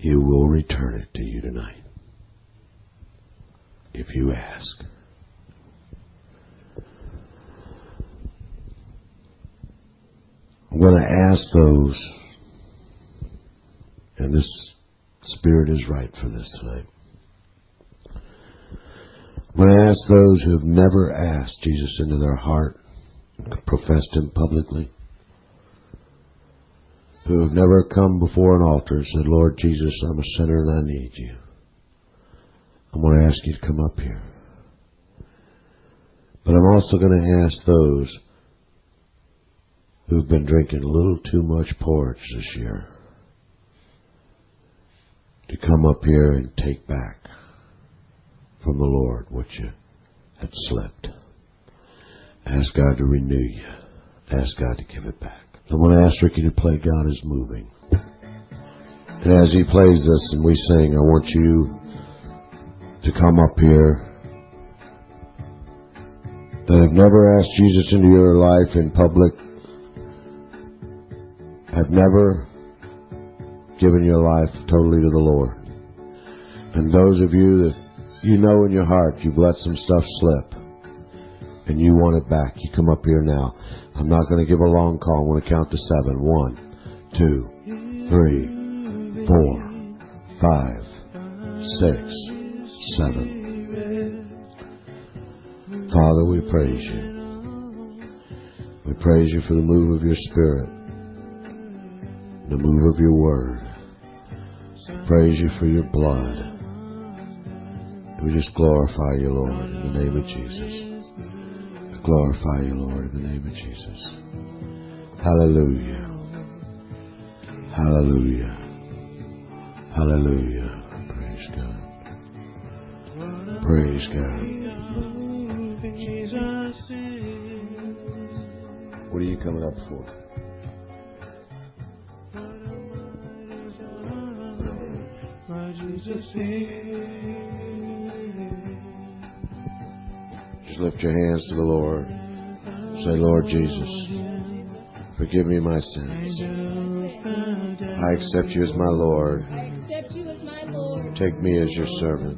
He will return it to you tonight, if you ask. I'm going to ask those, and this Spirit is right for this tonight. I'm going to ask those who have never asked Jesus into their heart, professed Him publicly, who have never come before an altar and said, Lord Jesus, I'm a sinner and I need you. I'm going to ask you to come up here. But I'm also going to ask those who've been drinking a little too much porridge this year to come up here and take back from the Lord what you had slipped. Ask God to renew you. Ask God to give it back. I'm going to ask Ricky to play God is Moving. And as he plays this and we sing, I want you to come up here that have never asked Jesus into your life in public, have never given your life totally to the Lord. And those of you that you know in your heart you've let some stuff slip and you want it back, you come up here now. I'm not going to give a long call. I'm going to count to 7. 1, 2, 3, 4, 5, 6, 7. Father, we praise you. We praise you for the move of your Spirit, the move of your word. Praise you for your blood. We just glorify you, Lord, in the name of Jesus. Glorify you, Lord, in the name of Jesus. Hallelujah. Hallelujah. Hallelujah. Praise God. Praise God. What are you coming up for? Just lift your hands to the Lord. Say, Lord Jesus, forgive me my sins. I accept you as my Lord. Take me as your servant.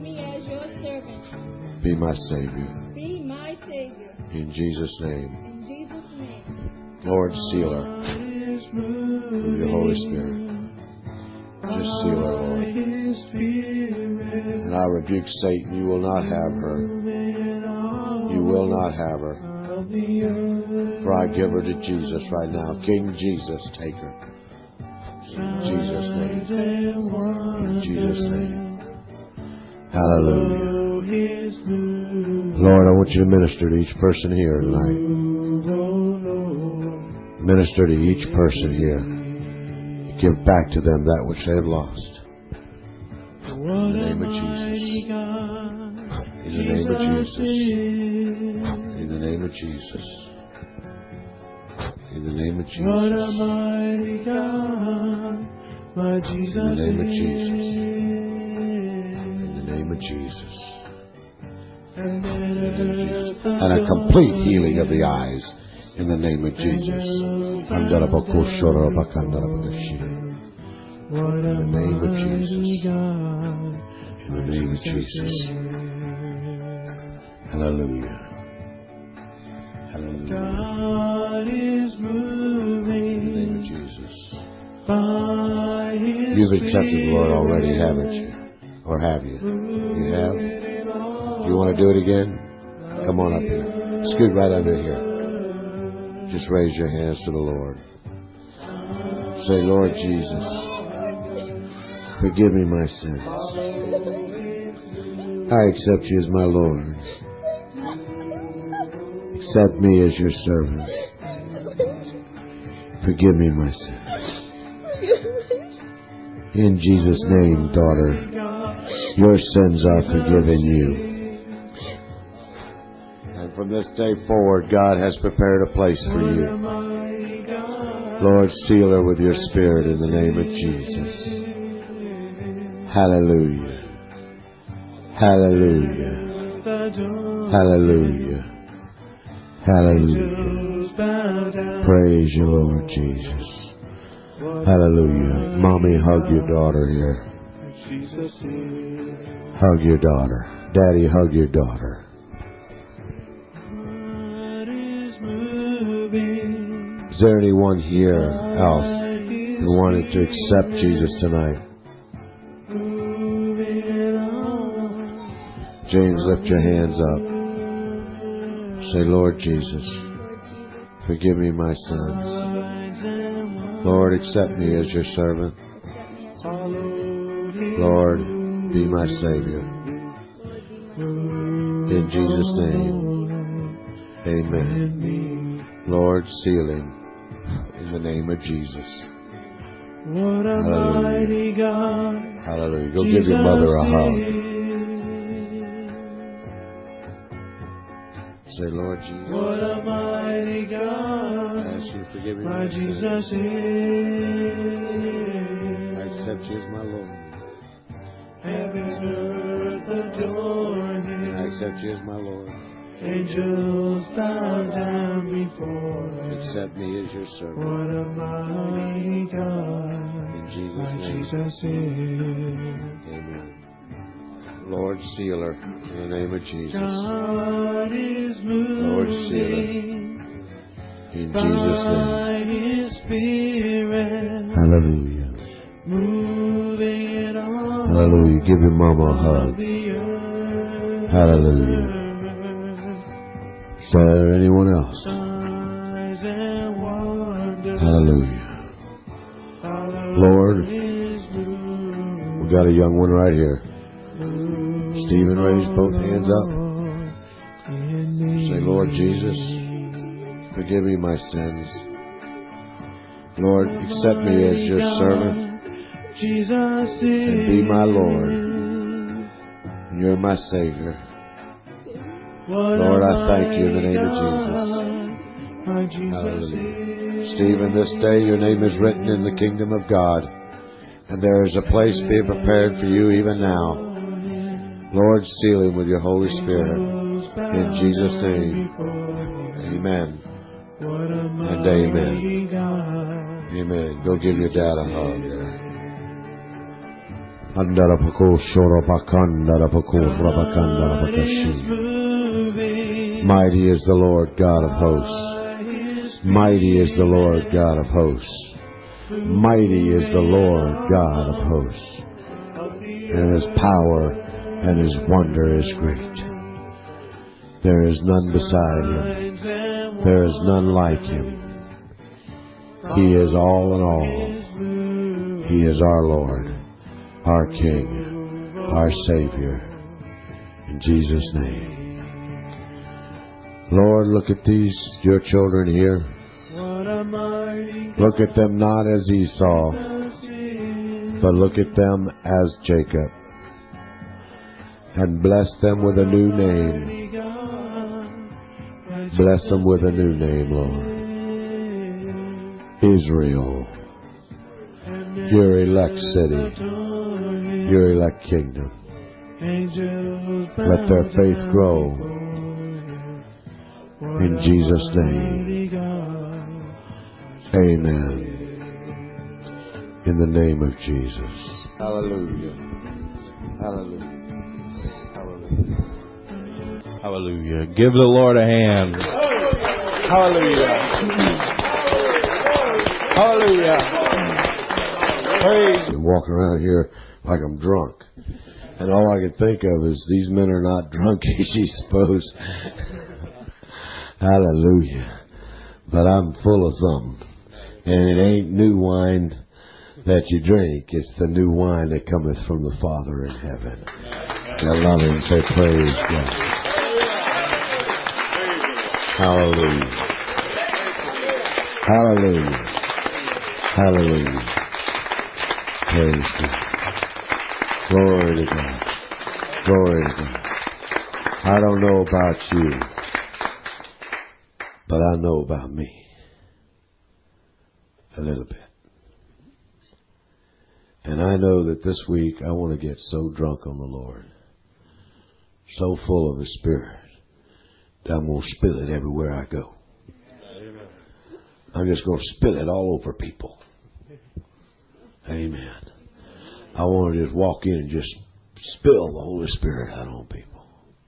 Be my Savior. In Jesus' name. Lord, seal her with your Holy Spirit. Just seal her, Lord. And I rebuke Satan. You will not have her. You will not have her. For I give her to Jesus right now. King Jesus, take her. In Jesus' name. In Jesus' name. Hallelujah. Lord, I want you to minister to each person here tonight. Minister to each person here. Give back to them that which they have lost. In the name of Jesus. In the name of Jesus. In the name of Jesus. In the name of Jesus. In the name of Jesus. In the name of Jesus. And a complete healing of the eyes. In the name of Jesus. In the name of Jesus. In the name of Jesus. Hallelujah. Hallelujah. God is moving. In the name of Jesus. You've accepted the Lord already, haven't you? Or have you? You have? Do you want to do it again? Come on up here. Scoot right under here. Just raise your hands to the Lord. Say, Lord Jesus, forgive me my sins. I accept you as my Lord. Accept me as your servant. Forgive me my sins. In Jesus' name, daughter, your sins are forgiven you. And from this day forward, God has prepared a place for you. Lord, seal her with your Spirit in the name of Jesus. Hallelujah. Hallelujah. Hallelujah. Hallelujah. Praise you, Lord Jesus. Hallelujah. Mommy, hug your daughter here. Hug your daughter. Daddy, hug your daughter. Is there anyone here else who wanted to accept Jesus tonight? James, lift your hands up. Say, Lord Jesus, forgive me my sins. Lord, accept me as your servant. Lord, be my Savior. In Jesus' name, amen. Lord, seal him in the name of Jesus. Hallelujah. Hallelujah. Go give your mother a hug. Say, Lord Jesus, what a mighty God. I ask you to forgive me my Jesus is. I accept you as my Lord. Heaven and earth adore him. I accept you as my Lord. Angels bow down before him. Accept me as your servant. What a mighty God. In Jesus' name. Jesus is. Amen. Lord, seal her in the name of Jesus. God is moving. Lord, seal her in Jesus' name. Hallelujah. Moving on. Hallelujah. Give your mama a hug. Hallelujah. Is there anyone else? Hallelujah. Lord, we got a young one right here. Stephen, raise both hands up. Say, Lord Jesus, forgive me my sins. Lord, accept me as your servant and be my Lord. You're my Savior. Lord, I thank you in the name of Jesus. Hallelujah. Stephen, this day your name is written in the kingdom of God, and there is a place being prepared for you even now. Lord, seal him with your Holy Spirit. In Jesus' name, amen and amen. Amen. Go give your dad a hug. Mighty is the Lord God of hosts. Mighty is the Lord God of hosts. Mighty is the Lord God of hosts. And his power and his wonder is great. There is none beside him. There is none like him. He is all in all. He is our Lord, our King, our Savior. In Jesus' name. Lord, look at these, your children here. Look at them not as Esau, but look at them as Jacob. And bless them with a new name. Bless them with a new name, Lord. Israel, your elect city, your elect kingdom. Let their faith grow. In Jesus' name. Amen. In the name of Jesus. Hallelujah. Hallelujah. Hallelujah. Hallelujah. Give the Lord a hand. Hallelujah. Hallelujah. Praise. I'm walking around here like I'm drunk. And all I can think of is these men are not drunk as you suppose. Hallelujah. But I'm full of something. And it ain't new wine that you drink. It's the new wine that cometh from the Father in heaven. I love him. Say praise God. Hallelujah. Hallelujah. Hallelujah. Praise God. Glory to God. Glory to God. I don't know about you, but I know about me. A little bit. And I know that this week I want to get so drunk on the Lord, so full of the Spirit, that I'm going to spill it everywhere I go. I'm just going to spill it all over people. Amen. I want to just walk in and just spill the Holy Spirit out on people.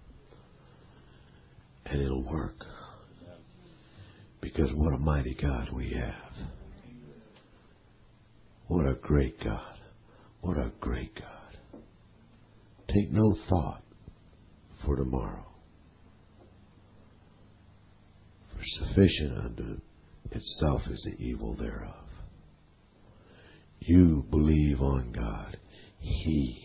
And it'll work. Because what a mighty God we have. What a great God. What a great God. Take no thought for tomorrow. For sufficient unto itself is the evil thereof. You believe on God. He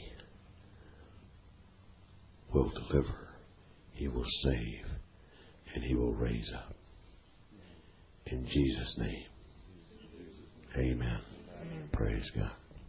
will deliver. He will save. And He will raise up. In Jesus' name. Amen. Praise God.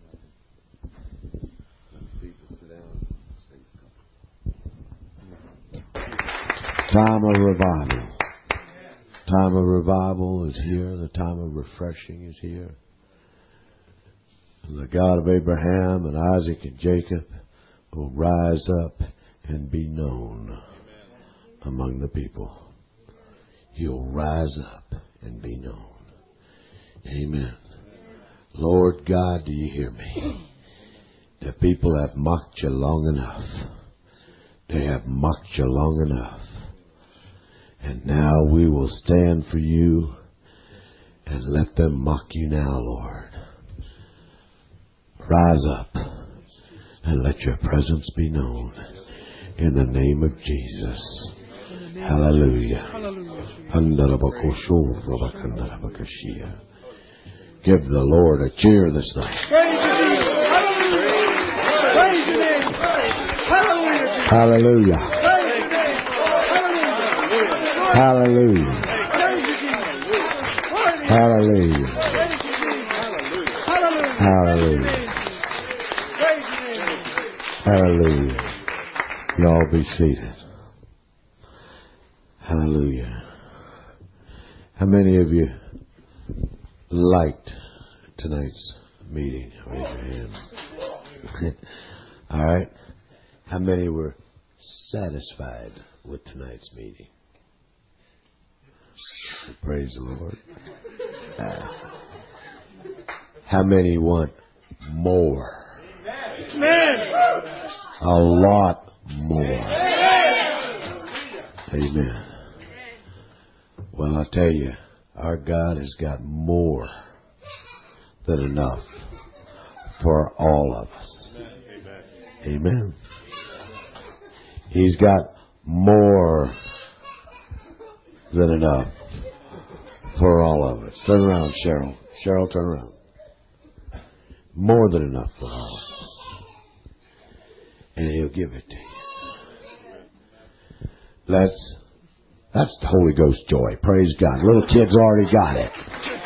Time of revival. Time of revival is here. The time of refreshing is here. And the God of Abraham and Isaac and Jacob will rise up and be known among the people. He'll rise up and be known. Amen. Lord God, do you hear me? The people have mocked you long enough. They have mocked you long enough. And now we will stand for you and let them mock you now, Lord. Rise up and let your presence be known in the name of Jesus. Hallelujah. Give the Lord a cheer this night. Hallelujah. Hallelujah. Hallelujah. Hallelujah. Hallelujah. Y'all be seated. Hallelujah. How many of you liked tonight's meeting? Raise your hand. All right. How many were satisfied with tonight's meeting? Praise the Lord. How many want more? A lot more. Amen. Well, I tell you, our God has got more than enough for all of us. Amen. He's got more than enough for all of us. Turn around, Cheryl. Cheryl, turn around. More than enough for all of us. And He'll give it to you. That's the Holy Ghost joy. Praise God. Little kids already got it.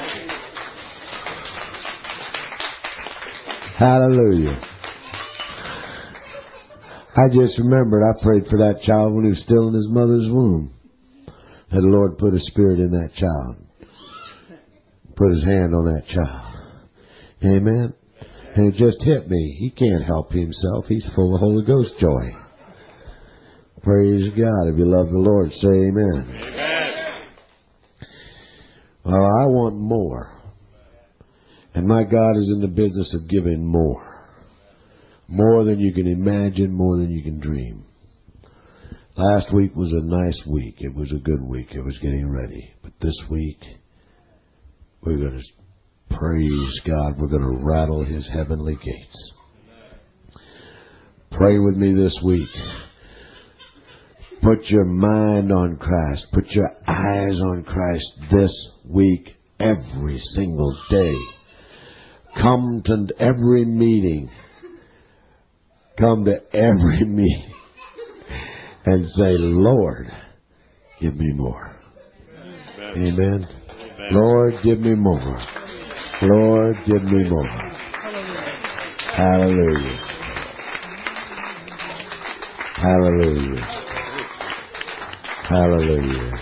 Hallelujah. I just remembered I prayed for that child when he was still in his mother's womb. And the Lord put a spirit in that child. Put His hand on that child. Amen. And it just hit me. He can't help himself. He's full of Holy Ghost joy. Praise God. If you love the Lord, say amen. Amen. Well, I want more. And my God is in the business of giving more. More than you can imagine, more than you can dream. Last week was a nice week. It was a good week. It was getting ready. But this week, we're going to praise God. We're going to rattle His heavenly gates. Pray with me this week. Put your mind on Christ. Put your eyes on Christ this week, every single day. Come to every meeting. Come to every meeting and say, Lord, give me more. Amen. Amen. Lord, give me more. Lord, give me more. Hallelujah. Hallelujah. Hallelujah.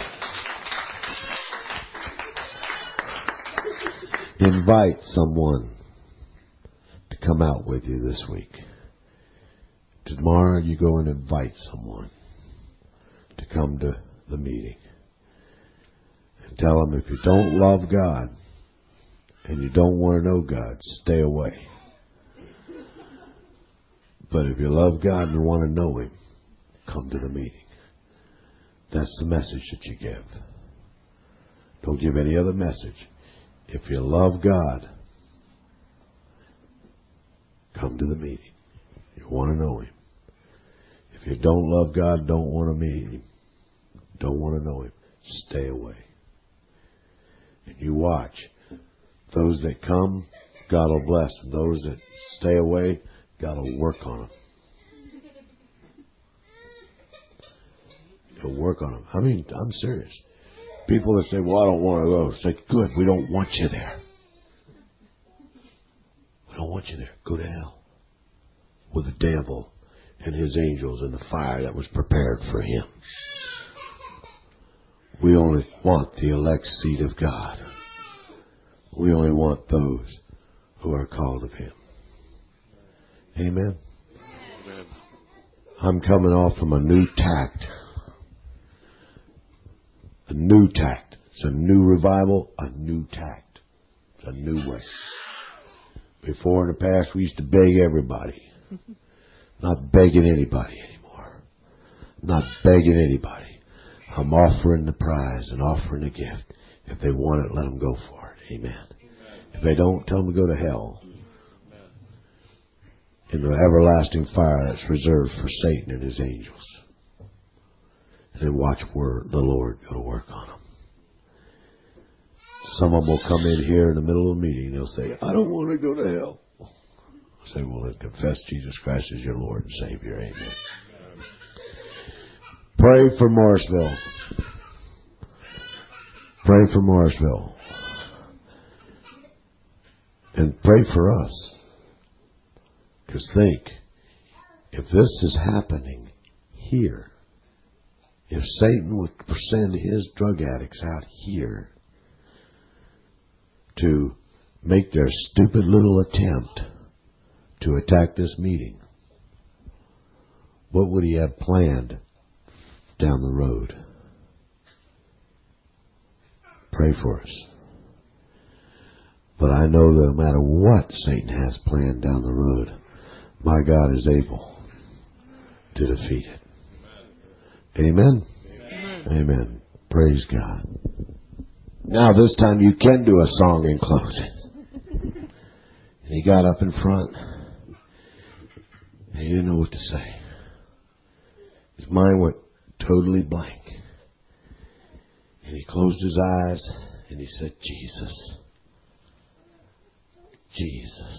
Invite someone to come out with you this week. Tomorrow you go and invite someone to come to the meeting. And tell them if you don't love God and you don't want to know God, stay away. But if you love God and want to know Him, come to the meeting. That's the message that you give. Don't give any other message. If you love God, come to the meeting. You want to know Him. If you don't love God, don't want to meet Him, don't want to know Him, stay away. And you watch. Those that come, God will bless. And those that stay away, God will work on them. He'll work on them. I mean, I'm serious. People that say, well, I don't want to go. Say, good, we don't want you there. We don't want you there. Go to hell. With the devil and his angels and the fire that was prepared for him. We only want the elect seed of God. We only want those who are called of Him. Amen. Amen. I'm coming off from a new tact. A new tact. It's a new revival, a new tact. It's a new way. Before in the past, we used to beg everybody. Not begging anybody anymore. Not begging anybody. I'm offering the prize and offering the gift. If they want it, let them go for it. Amen. If they don't, tell them to go to hell. In the everlasting fire that's reserved for Satan and his angels. And then watch the Lord go to work on them. Some of them will come in here in the middle of a meeting and they'll say, I don't want to go to hell. I'll say, well, then confess Jesus Christ as your Lord and Savior. Amen. Pray for Morrisville. Pray for Morrisville. And pray for us. Because think, if this is happening here, if Satan would send his drug addicts out here to make their stupid little attempt to attack this meeting, what would he have planned down the road? Pray for us. But I know that no matter what Satan has planned down the road, my God is able to defeat it. Amen? Amen. Amen. Praise God. Now this time you can do a song in closing. And he got up in front and he didn't know what to say. His mind went totally blank. And he closed his eyes and he said, Jesus. Jesus.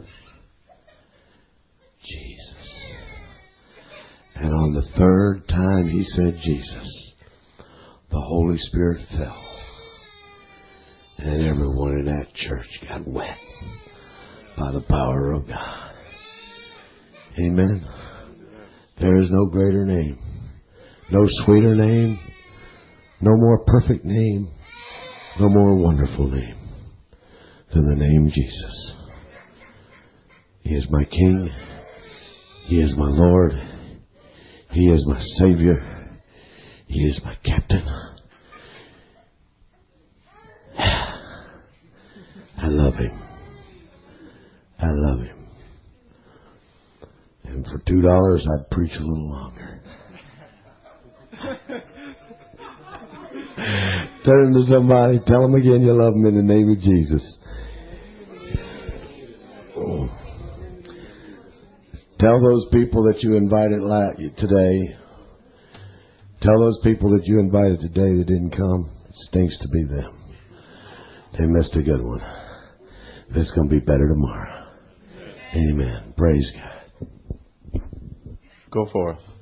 Jesus. And on the third time he said Jesus, the Holy Spirit fell. And everyone in that church got wet by the power of God. Amen. There is no greater name, no sweeter name, no more perfect name, no more wonderful name than the name Jesus. He is my King. He is my Lord. He is my Savior. He is my Captain. I love Him. I love Him. And for $2, I'd preach a little longer. Turn to somebody, tell them again you love them in the name of Jesus. Oh. Tell those people that you invited today. Tell those people that you invited today that didn't come. It stinks to be them. They missed a good one. It's going to be better tomorrow. Amen. Praise God. Go forth.